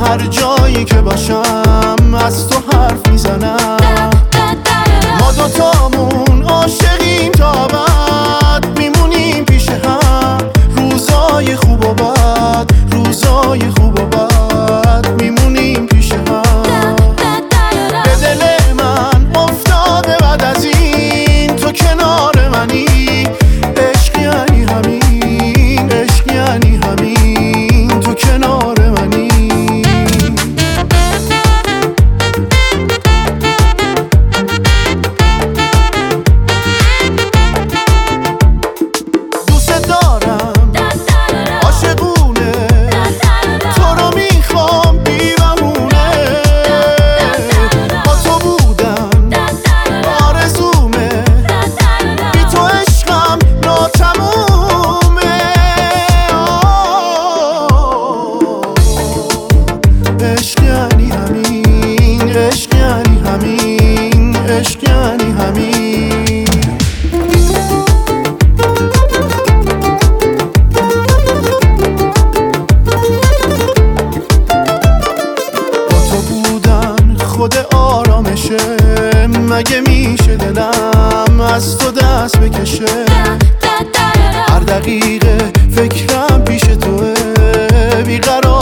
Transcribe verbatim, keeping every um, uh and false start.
هر جایی که باشم از تو حرف میزنم. ما دوتامون عاشقیم تا ابد، میمونیم پیش هم روزای خوب و بد، روزای خوب و بد میمونیم پیش هم. به دل من افتاده بعد از این تو کنار منی، عشق یعنی همین، عشق یعنی همین، تو کنار منی. عشق یعنی همین، عشق یعنی همین، عشق یعنی همین. با تو بودن خود آرامشه، مگه میشه دلم از تو دست بکشه؟ هر دقیقه فکرم پیش توه، بیقرار